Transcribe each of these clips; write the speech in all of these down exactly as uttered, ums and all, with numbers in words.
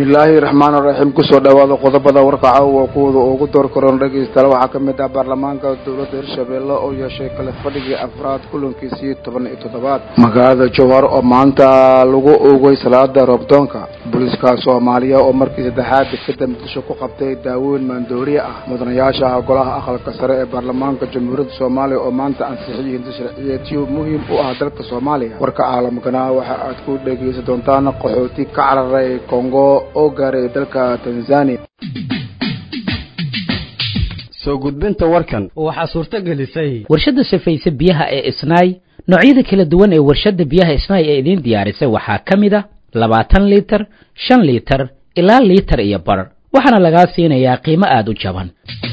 bismillaahi raxmaani raxiim kusoo dhawaada qodobada warkaca oo kuwada ugu door koron dhageystayaal waxaa ka mid ah baarlamaanka dowladda Hirshabelle oo yeeshay kala fadhigii afraad kulankiisii toban iyo toddobaad magaalada Jowhar oo maanta lagu oogay salaada Roobdoonka booliska Soomaaliya oo markii saddexaad ka muqdisho ku qabtay daaweyn maandooriye ah mudanayaasha golaha aqalka sare ee baarlamaanka jamhuuriyadda Soomaaliya oo maanta ansixiyay sharciyeedyo muhiim u ah dalka Soomaaliya warka caalamkana waxa aad ku dhageysan doontaan qaxooti ka cararay Congo oo gaaray dalka Tanzania soo gudbinta warkan waxa suurta gelisay warshada safaysa biyaha ee Isnaay noocyada kala duwan ee warshada biyaha Isnaay ee idin diyaarisay waxa kamid ah labaatan litir shan litir ilaa litir iyo bar waxaana laga siinayaa qiimo aad u jaban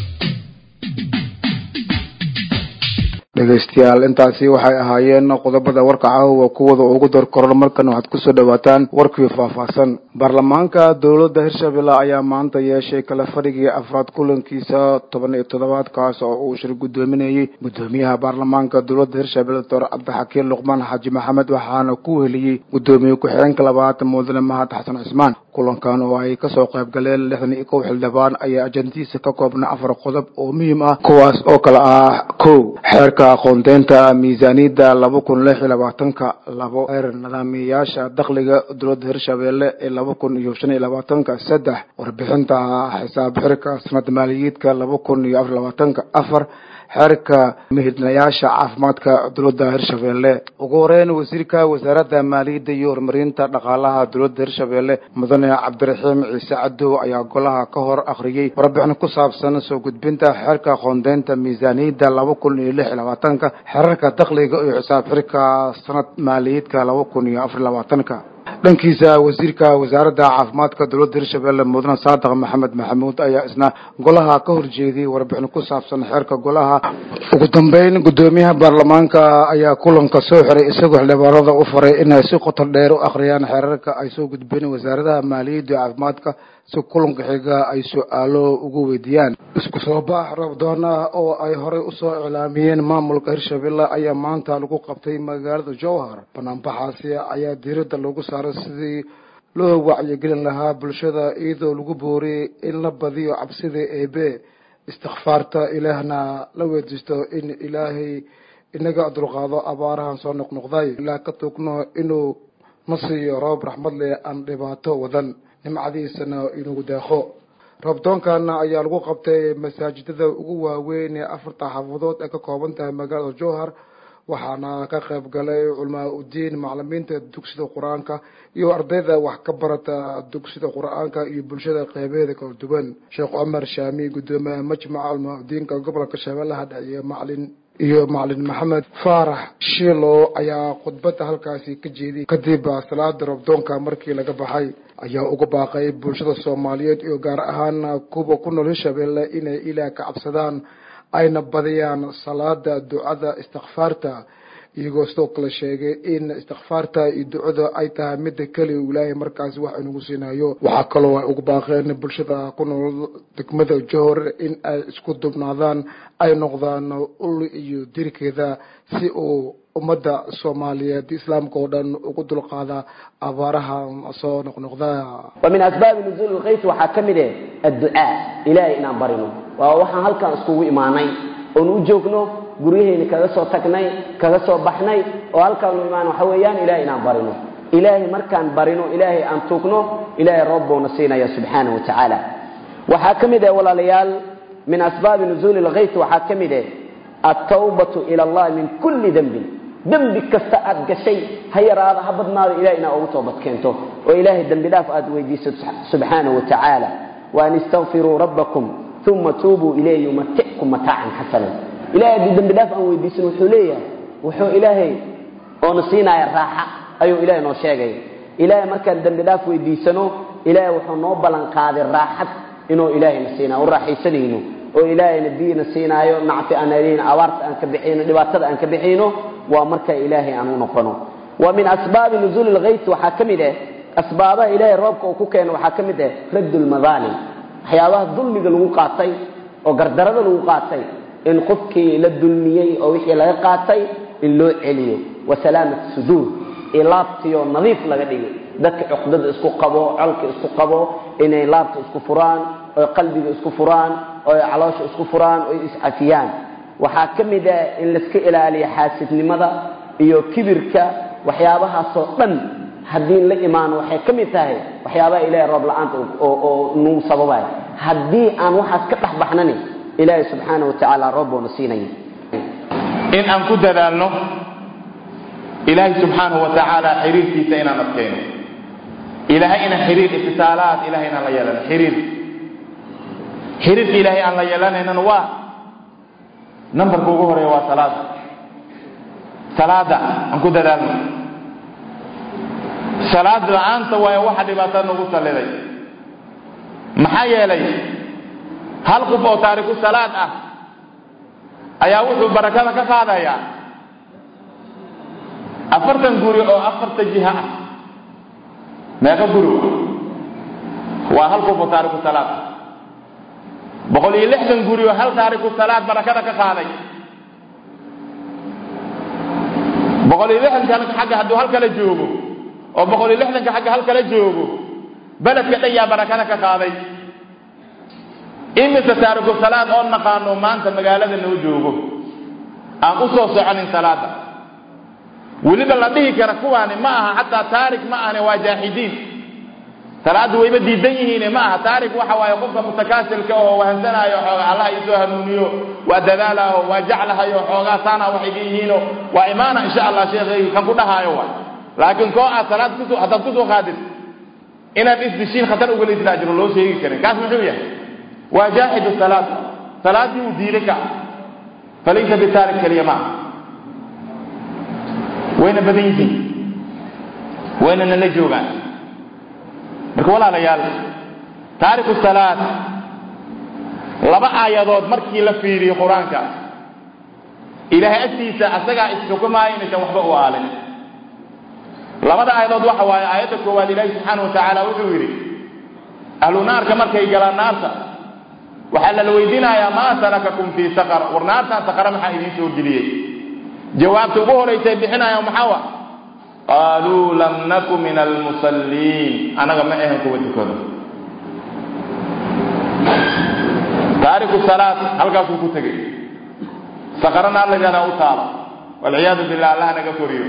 dhageystayaal intaasi waxay ahaayeen qodobada warka caawa kuwada ugu door koran markan waxaad ku soo dhawaataan warkii faahfaahsan baarlamaanka dowladda Hirshabelle ayaa maanta yeeshay kala fadhigii afraad kulankiisa toban iyo toddobaad kaas oo uu shir gudoominayay gudoomiyaha baarlamaanka dowladda Hirshabelle Dr. Cabdixakiin Luqmaan Xaaji Maxamed waxaana ku heliyay gudoomiye ku-xigeenka labaad mudane Mahad Xasan Cismaan kulankan oo ay ka soo qayb galeen lixdan iyo kow xildhibaan ayaa ajandiisa ka koobnaa afar qodob oo muhiim ah kuwaas oo kala ah kow xeerka aqoonteynta miisaaniyadda laba kun lix iyo labaatanka labo heer nidaamiyaasha dakhliga dowladda Hirshabelle ee laba kun iyo shan iyo labaatanka saddex warbixinta xisaab xirka sanad maaliyadeedka laba kun iyo afar iyo labaatanka afar xeerka mihidlayaasha caafimaadka dowladda Hirshabelle ugu horeyn wasiirka wasaaradda maaliyadda iyo horumarinta dhaqaalaha dowladda Hirshabelle mudane Cabdiraxiim Ciise Cadow ayaa golaha ka hor akhriyay warbixin ku saabsan soo gudbinta xeerka aqoonteynta miisaaniyadda laba kun iyo lix iyo labaatanka xeerka dakhliga iyo xisaab xirka sanad maaliyadeedka laba kun iyo afar iyo labaatanka dhankiisa wasiirka wasaaradda caafimaadka dowladda Hirshabelle mudane Saadaq Maxamed Maxamuud ayaa isna golaha ka horjeeday warbixin ku saabsan xeerka golaha ugu dambeyn gudoomiyaha baarlamaanka ayaa kulanka soo xiray isagoo xildhibaanada u faray inay si qoto dheer u akhriyaan xeerarka ay soo gudbeen wasaaradaha maaliyadda iyo caafimaadka si kulanka xiga ay su'aalo ugu weydiiyaan isku soo baax Roobdoon ah oo ay horey u soo iclaamiyeen maamulka Hirshabelle ayaa maanta lagu qabtay magaalada Jowhar banaanbaxaasi ayaa diiradda lagu saaray sidii loo wacyigelin lahaa bulshada iyadoo lagu booriyay in la badiyo cabsida eebe istighfaarta ilaahna la weydiisto in ilaahay inaga dulqaado abaarahan soo noqnoqday ilaa ka tugno inuu nasiyo roob raxmad leh aan dhibaato wadan nimcadiisana inuu deeqo Roobdoonkana ayaa lagu qabtay masaajidada ugu waaweyn ee afarta xaafadood ee ka kooban tahay magaalada Jowhar waxaana ka qayb galay culamaa u diin macallimiinta dugsiga Quraanka iyo ardayda wax ka barata dugsiga Quraanka iyo bulshada qaybaheeda kala duwan Sheekh Umar Shaami gudoomiyaha majmaca culamaa u diinka gobolka Shabeellaha Dhexe macallin iyo macallin Maxamed Faarax Shiilo ayaa khudbada halkaasi ka jeediyay kadib salaada Roobdoonka markii laga baxay ayaa ugu baaqay bulshada Soomaaliyeed iyo gaar ahaan kuwa ku nool Hirshabelle inay Ilaahay ka cabsadaan ayna badiyaan salaada ducada istighfaarta iyagoo sidoo kale sheegay in istighfaarta iyo ducada ay tahay mid kaliya Ilaahay markaas wax inuu siinayo waxa kale oo ay ugu baaqeen bulshada ku nool degmada Jowhar in ay isku dubnaadaan ay noqdaan ul iyo dirkeeda si uu ummadda Soomaaliyeed islaamka oo dhan ugu dulqaada abaaraha soo noqnoqda ومن أسباب نزول الغيث وحكمله الدعاء إلهي إن برينه ووحنا هلك اسكو إيماني ونوجوكنه قريه كذا سو تكني كذا سو بحني وهلك الإيمان وحويان إلهي إن برينه إلهي مركان برينه إلهي أن توكنه إلهي رب ونسينا يا سبحانه وتعالى وحكمله ولا ليال من أسباب نزول الغيث وحكمله التوبة إلى الله من كل ذنب ذنب كستأد كشيء هيا هذا هبطنا إلهنا أو توبة كنته وإلهي الذنب لا فأد ويدي سبحانه وتعالى وأن استغفروا ربكم ثم توبوا إليه يمتعكم متاعا حسنا إلهي الذنب لا فأد ويدي سنوحولية وحو إلهي ونصينا الراحة أيو إلهي نوشيغي إلهي مركا الذنب لا فأد ويدي سنو إلهي وحو نوبلا قادر الراحة إنه إلهي نسينا والراحي سنينه وإلهي ندين نسينا أيو نعفي أنالين أوارت أنك بحينه لباتد أنك بحينه ومركا إلهي أنه نقنه ومن أسباب نزول الغيث وحاكمده أسباب إلهي الرابك وكوكين وحاكمده رد المظالم حيالله الظلم الوقاتي وقردرد الوقاتي إن قفكي للدلميي أو إحيى لغقاتي إن لو عليه وسلامة الصدور إلابتي ونظيف لغديه dadka cuqdada isku qabo colka isku qabo inay laabta isku furaan oo qalbiga isku furaan oo caloosha isku furaan oo iscafiyaan waxa kamid ah in la iska ilaaliyo xaasidnimada iyo kibirka waxyaabahaas oo dhan hadii la iimaan waxay kamid tahay waxyaabaha Ilaahay roob la'aanta oo oo nuu sababay hadii aan waxaas ka dhaxbaxnani Ilaahay subhanahu wa ta'ala roob oo nasiinay in aan ku dadaalno Ilaahay subhanahu wa ta'ala xiriirkiisa inaan adkeeno Ilaahay ina xiriir ittisaalaat Ilaahay ina la yeelan xiriir xiriir Ilaahay aan la yeelanayna waa numberka ugu horeeya waa salaad salaada aan ku dadaalno salaad la'aanta waa waxa dhibaato nagu saleeday maxaa yeelay hal qof oo taariku salaad ah ayaa wuxuu barakada ka qaadaya afartan guri oo afarta jiha ah meeqa guri waa hal qof oo taariku salaad boqol iyo lixdan guri oo hal taariku salaad barakada ka qaaday boqol iyo lixdan kan xagga haduu hal kala joogo oo boqol iyo lixdan ka xagga hal kala joogo baladka dhaya barakada ka qaaday imisa taariku salaad oo naqaano maanta magaalada noo joogo aan u soo soconin salaada waliba la dhihi kara kuwaani ma aha hatta taarik ma ahna waa jaahidiin salaadu wayba diidan yihiin ma aha taarik waxa waaye qofka mutakaasilka oo wahansanaayo xooga Allah isoo hanuuniyo waa dadaalaho waa jaclahayo xooga saana waxay yihiin waa iimaana insha Allah sheekhay kan ku dhahayo waa laakiin koo aad salaad ku hadda ku soo qaadid inaad isbishiin khatar ugu leedahay ajro loo sheegi karin kaas muxuu yahay واجاهد الصلاة صلاة وديرك فليس بتارك كلمة وين بديتي وين نلجوغا بقول على يال تارك الصلاة لبا آيات مركي لفيري قرآنك إلهي أسيسا أسقى إسكما إنك وحبه وآلن لبا آيات وحوى آياتك والله سبحانه وتعالى وحويري أهل نار كمركي قال نار وحل الويدين يا ما سلككم في سقر ورنار سقر ما حيدين سو جليه جوابته بو ليس بحنا يا محوا قالوا لم نكن من المصلين انا ما اهن كو دكدو تارك الصلاه halka ku tagay سقرنا الله جانا وتعالى والعياذ بالله الله naga furiyo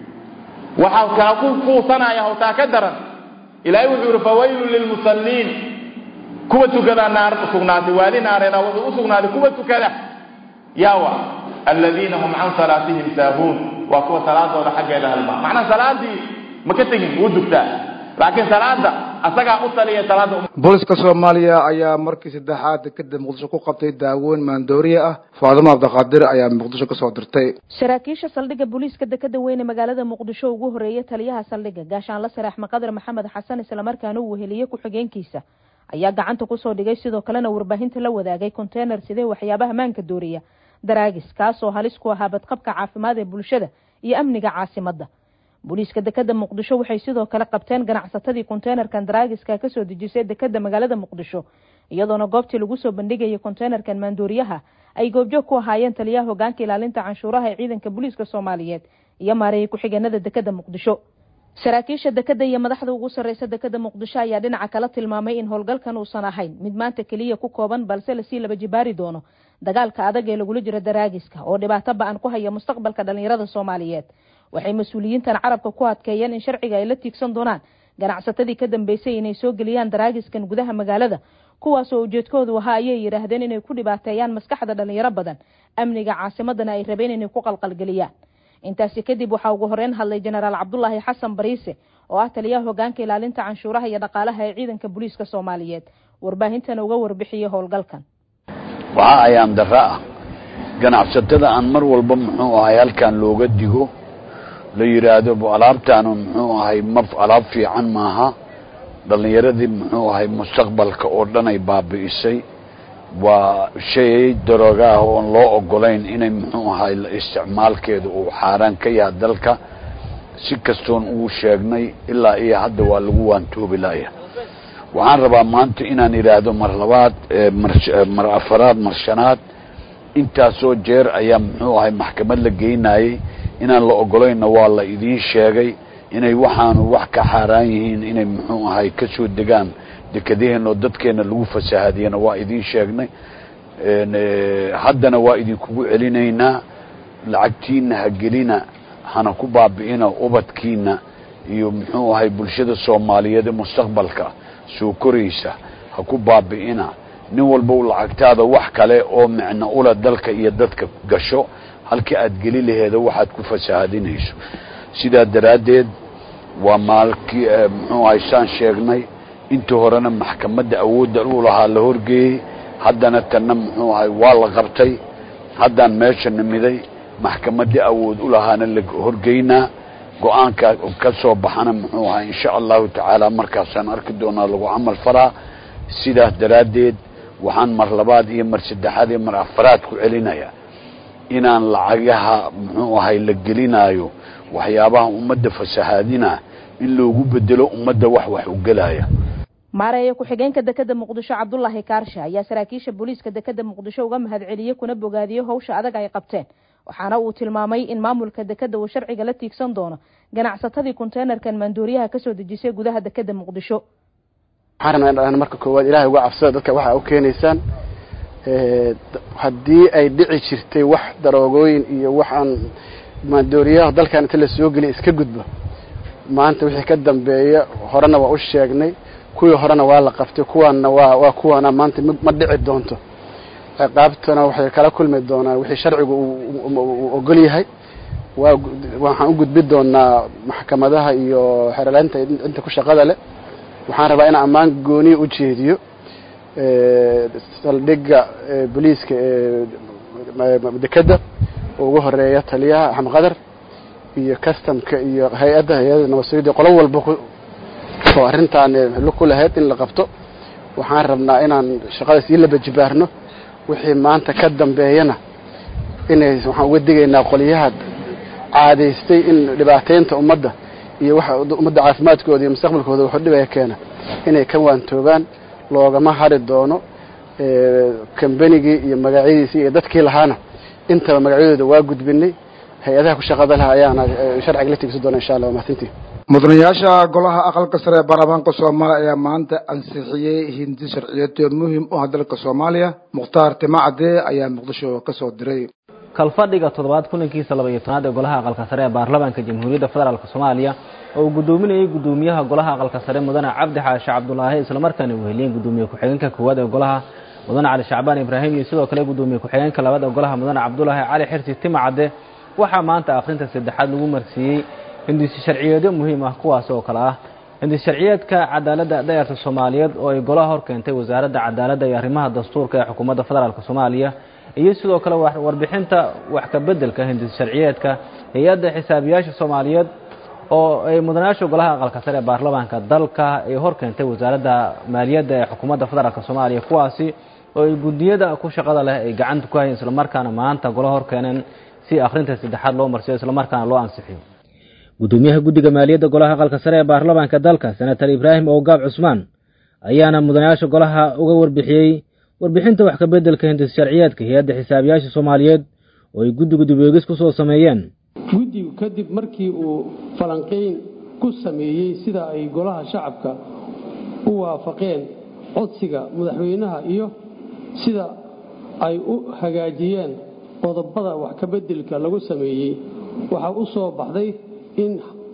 waxa ka ku fuusanaya hawta ka daran ilaahay wuxuu fawaylul lil musallin kuwa tukada naar sugnaatay wali naarena wuxuu sugnaatay kuwa tukada yawa alladina hum an salatihim sahun wa kuwa salaadooda xageeda halba macna salaadii ma ka tagin uu dugtaa laakiin salaada asaga u taliya salaada booliska Soomaaliya ayaa markii saddexaad kadib Muqdisho ku qabtay daawoon maandooriye ah Faadimo Abdulqaadir ayaa Muqdisho ka soo dirtay saraakiisha saldhigga booliska dekada weyn ee magaalada Muqdisho ugu horeeyay taliyaha saldhigga gaashaan la sarax maqadar Maxamed Xasan isla markaana uu heliyay ku xigeenkiisa ayaa gacanta ku soo dhigay sidoo kalena warbaahinta la wadaagay container sidee waxyaabaha maanka dooriya daraagis kaas oo halis ku ah badqabka caafimaad ee bulshada iyo amniga caasimadda booliska dekada Muqdisho waxay sidoo kale qabteen ganacsatadii containerkan daraagiska ka soo dejisay dekada magaalada Muqdisho iyadoona goobtii lagu soo bandhigay containerkan maandooriyaha ay goobjoog ku ahaayeen taliyaha hoggaanka ilaalinta canshuuraha ee ciidanka booliska Soomaaliyeed iyo maareeyay ku xigeenada dekada Muqdisho saraakiisha dekada iyo madaxda ugu sareysa dekada Muqdisho ayaa dhinaca kala tilmaamay in howlgalkan uusan ahayn mid maanta kaliya ku kooban balse la sii laba jibaari doono dagaalka adag ee lagu jiro daraagiska oo dhibaato ba'an ku haya mustaqbalka dhalinyarada Soomaaliyeed waxay mas'uuliyiintan carabka ku adkeeyeen in sharciga ay la tiigsan doonaan ganacsatadii ka dambeysay inay soo galiyaan daraagiskan gudaha magaalada kuwaas oo ujeedkoodu waxa ay yiraahdeen inay ku dhibaateeyaan maskaxda dhalinyaro badan amniga caasimadana ay rabeen inay ku qalqalgeliyaan intaasi kadib waxa ugu horeen hadlay Generaal Cabdullaahi Xasan Bariise oo ah taliyaha hoggaanka ilaalinta canshuuraha iyo dhaqaalaha ee ciidanka booliska Soomaaliyeed warbaahintan uga warbixiyay howlgalkan waxa ayaan daraa ganacsatada aan mar walba muxuu ahay halkan looga digo la yiraahdo alaabtaan muxuu ahay ma alaab fiican maaha dhalinyaradii muxuu ahay mustaqbalka oo dhan ay baabi'isay waa shay darooga oo loo ogolayn inay muxuu ahay isticmaalkeedu uu xaraan ka yahay dalka si kastoon uu sheegnay ilaa iyo hadda waa lagu waantoobi laaya waxaan rabaa maanta inaan iraahdo mar labaad mar afaraad mar shanaad intaasoo jeer ayaa muxuu ahay maxkamad la geynayay inaan la ogolayna waa la idin sheegay inay waxaanu wax ka xaaraan yihiin inay muxuu ahay ka soo degaan dekadaheenoo dadkeena lagu fasahaadiyana waa idiin sheegnay haddana waa idinkugu celinaynaa lacagtiina ha gelina hana ku baabi'ina ubadkiina iyo muxuu ahay bulshada soomaaliyeed mustaqbalka soo koraysa ha ku baabi'ina nin walba lacagtaada wax kale oo macna ula dalka iyo dadka gasho halkii aad geli laheeda waxaad ku fasahaadinayso sidaa daraaddeed waa maalkii muxuu ahay saan sheegnay inta horena maxkamadda awoodda u lahaa la horgeeyey haddana tanna muxuu ahay waa la qabtay haddaan meesha nimiday maxkamadda awood u lahaana la horgeynaa go-aanka ka soo baxana muxuu ahay insha allahu tacaala markaasaan arki doonaa lagu camal faraa sidaas daraaddeed waxaan mar labaad iyo mar saddexaad iyo mar afaraad ku celinayaa inaan lacagaha muxuu ahay la gelinaayo waxyaabaha ummadda fasahaadina in loogu bedelo ummadda wax wax u gelaya maareeya ku-xigeenka dekada muqdisho cabdullaahi kaarshe ayaa saraakiisha booliiska dekada muqdisho uga mahadceliyey kuna bogaadiyey howsha adag ay qabteen waxaana uu tilmaamay in maamulka dekada uu sharciga la tiigsan doono ganacsatadii konteenarkan maandooriyaha kasoo dejisay gudaha dekada muqdisho waxaan rabnaa marka koowaad ilaahay uga cabsada dadka waxa u keenaysaan haddii ay dhici jirtay wax daroogooyin iyo waxaan maandooriyaha dalkan inta la soo geliya iska gudbo maanta wixii ka dambeeya horena waa u sheegnay kuwii horena waa la qabtay kuwaanna waa waa kuwaana maanta ma dhici doonto ciqaabtana waxay kala kulmi doonaan wixii sharcigu uu ogol yahay waa waxaan u gudbi doonaa maxkamadaha iyo xeerlaanta inta ku shaqada leh waxaan rabaa in ammaan gooni u jeediyo saldhigga booliiska dekada ugu horeeya taliyaha axmed qadar iyo customka iyo hay-adda hay-adda nabadsugyada qolo walba oo arrintaan ku lahayd in la qabto waxaan rabnaa inaan shaqada sii laba jibaarno wixii maanta ka dambeeyana inay waxaan uga digaynaa qoliyaha caadaystay in dhibaateynta ummadda iyo waxa ummadda caafimaadkooda iyo mustaqbalkooda wuxuu dhibaya keena inay ka waantoogaan loogama hari doono kambanigii iyo magacyadiisii iyo dadkii lahaana intaba magacyadooda waa gudbinay hay-adaha ku shaqada laha ayaana sharciga la tigsan doona insha allah mahadsantiin mudanayaasha golaha aqalka sare ee baarlamaanka soomaaliya ayaa maanta ansixiyey hindi sharciyeed muhiim u ah dalka soomaaliya mukhtaar timacade ayaa muqdisho ka soo diray kalfadhiga toddobaad kulankiisa laba iyo tobnaad ee golaha aqalka sare ee baarlamaanka jamhuuriyadda federaalka soomaaliya oo uu gudoominayay gudoomiyaha golaha aqalka sare mudane cabdi xaashi cabdulaahi isla markaana uu heliyay gudoomiye ku-xigeenka koowaad ee golaha mudane cali shacbaan ibraahim iyo sidoo kale gudoomiye ku-xigeenka labaad ee golaha mudane cabdulaahi cali xirsi timacade waxaa maanta akhrinta saddexaad lagu marsiiyey hindisi sharciyeedyo muhiim ah kuwaas oo kale ah hindisi sharciyeedka cadaaladda da'yarta soomaaliyeed oo ay golaha hor keentay wasaaradda cadaaladda iyo arrimaha dastuurka ee xukuumadda federaalka soomaaliya iyo sidoo kale warbixinta wax ka beddelka hindisi sharciyeedka hay-adda xisaabiyaasha soomaaliyeed oo ay mudanayaasha golaha aqalka sare ee baarlamaanka dalka ay hor keentay wasaaradda maaliyadda ee xukuumadda federaalka soomaaliya kuwaasi oo ay guddiyada ku shaqada leh ay gacanta ku hayeen isla markaana maanta golaha hor keeneen si akhrinta saddexaad loo marsiyo isla markaana loo ansixiyo gudoomiyaha guddiga maaliyadda golaha aqalka sare ee baarlamaanka dalka senator ibraahim owgaab cusmaan ayaana mudanayaasha golaha uga warbixiyey warbixinta wax ka beddelka hindis sharciyeedka hay-adda xisaabiyaasha soomaaliyeed oo ay guddiga dib-u-eegis ku soo sameeyeen guddigu kadib markii uu falanqayn ku sameeyey sida ay golaha shacabka u waafaqeen codsiga madaxweynaha iyo sida ay u hagaajiyeen qodobada wax ka beddelka lagu sameeyey waxaa u soo baxday in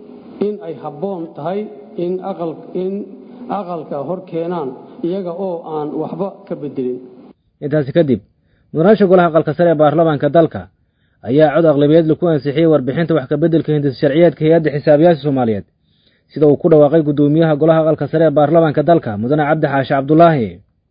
in ay habboon tahay in aqal in aqalka hor keenaan iyaga oo aan waxba ka bedelin intaasi kadib mudanayaasha golaha aqalka sare ee baarlamaanka dalka ayaa cod aqlabiyeed lagu ansixiyey warbixinta wax ka beddelka hindis sharciyeedka hay-adda xisaabiyaasha soomaaliyeed sida uu ku dhawaaqay gudoomiyaha golaha aqalka sare ee baarlamaanka dalka mudane cabdi xaashi cabdulaahi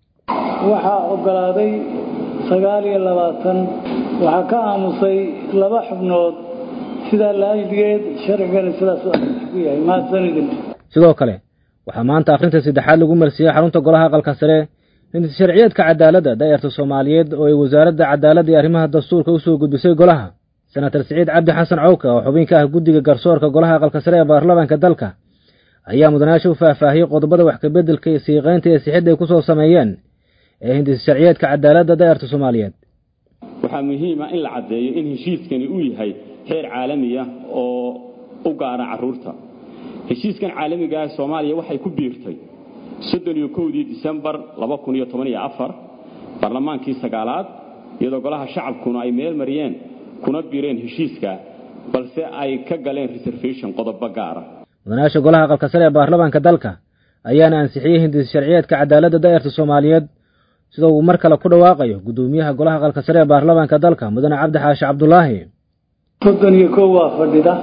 waxaa ogolaaday sagaal iyo labaatan waxaa ka aamusay laba xubnood sidaa laaligeed sharcigana sidaas ku yahay mahadsanidin sidoo kale waxaa maanta akhrinta saddexaad lagu marsiiyey xarunta golaha aqalka sare hindis sharciyeedka cadaaladda da'yarta soomaaliyeed oo ay wasaaradda cadaaladda iyo arrimaha dastuurka u soo gudbisay golaha senator siciid cabdi xasan cawka oo xubin ka ah guddiga garsoorka golaha aqalka sare ee baarlamaanka dalka ayaa mudanayaasha u faahfaahiyey qodobada wax ka beddelka iyo siiqaynta iyo sixidda ay ku soo sameeyeen ee hindis sharciyeedka cadaaladda da'yarta soomaaliyeed waxaa muhiim ah in la caddeeyo in heshiiskani uu yahay heer caalami ah oo u gaara carruurta heshiiskan caalamiga ah Soomaaliya waxay ku biirtay soddon iyo kowdii December laba kun iyo toban iyo afar barlamaankii sagaalaad iyadoo golaha shacabkuna ay meel mariyeen kuna biireen heshiiska balse ay ka galeen reservation qodobo gaar ah mudanaasha golaha aqalka sare ee baarlamaanka dalka ayaana ansixiyay hindis sharciyeedka cadaaladda da'yarta Soomaaliyeed sida uu mar kale ku dhawaaqayo gudoomiyaha golaha aqalka sare ee baarlamaanka dalka mudane Cabdi Xaashi Cabdulaahi soddon iyo kow waa fadhida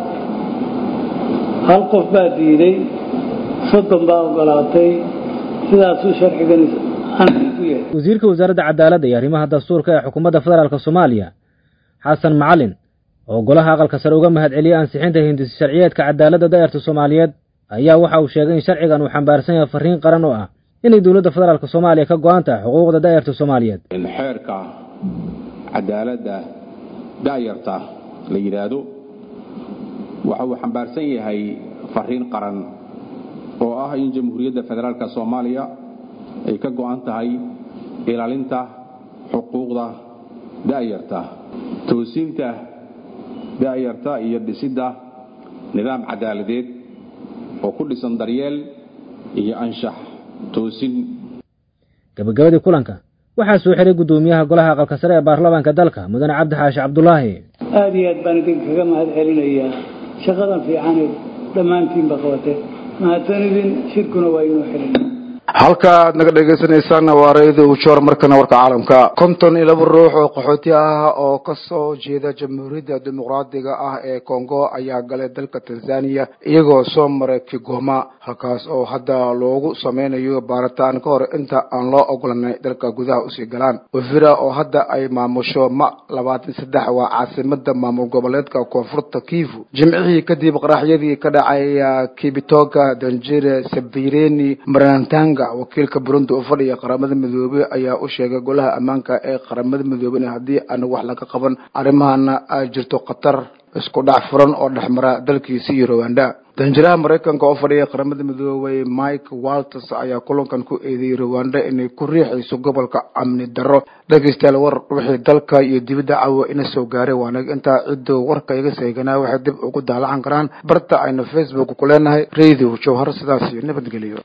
hal qof baa diiday soddon baa ogolaatay sidaas uu sharcigan ansigu yahay wasiirka wasaaradda cadaaladda iyo arrimaha dastuurka ee xukuumadda federaalka Soomaaliya Xasan Macalin oo golaha aqalka sare uga mahad celiyay ansixinta hindis sharciyeedka cadaaladda da'yarta Soomaaliyeed ayaa waxa uu sheegay in sharcigan uu xambaarsan yahay fariin qaran oo ah inay dawladda federaalka Soomaaliya ka go'an tahay xuquuqda da'yarta Soomaaliyeed in xeerka cadaaladda da'yarta la yiraahdo waxa uu xambaarsan yahay fariin qaran oo ah in jamhuuriyadda federaalka Soomaaliya ay ka go'an tahay ilaalinta xuquuqda da'yarta toosinta da'yarta iyo dhisidda nidaam cadaaladeed oo ku dhisan daryeel iyo anshax toosin gabagabadii kulanka waxaa soo xiray gudoomiyaha golaha aqalka sare ee baarlamaanka dalka mudane Cabdi Xaashi Cabdulaahi aad iyo aad baan idinkaga mahad celinayaa shaqadan fiican ee dhammaantiinba qabatay mahadsanidin shirkuna waa inoo xiran halka aad naga dhagaysanaysaan waa raadiyo ujoor markana warka caalamka konton iyo laba ruux oo qaxooti ah oo ka soo jeeda jamhuuriyadda dimuqraadiga ah ee Congo ayaa galay dalka Tanzania iyagoo soo maray Kigoma halkaas oo hadda loogu sameynayo baaritaan ka hor inta aan loo ogolanay dalka gudaha u sii galaan Uvira oo hadda ay maamusho ma labaatan iyo saddex waa caasimadda maamul goboleedka Koonfurta Kivu jimcihii kadib qaraxyadii ka dhacay Kibitoka Danjire Sabireni Marantanga wakiilka Burundi oo fadhiya qaramada midoobay ayaa u sheegay golaha ammaanka ee qaramada midoobay haddii aan wax laga qaban arrimahana ay jirto khatar isku dhac furan oo dhaxmara dalkiisa iyo Rwanda danjiraha Mareykanka oo fadhiya qaramada midoobay Mike Walters ayaa kulankan ku eedeeyay Rwanda inay ku riixayso gobolka amni darro dhageystayaal war wixii dalka iyo dibadda caawa ina soo gaaray waana inta cido warka iga seeganaa waxa dib ugu daalacan karaan barta ayna Facebook ku leenahay Radio Jowhar sidaas iyo nabadgelyo.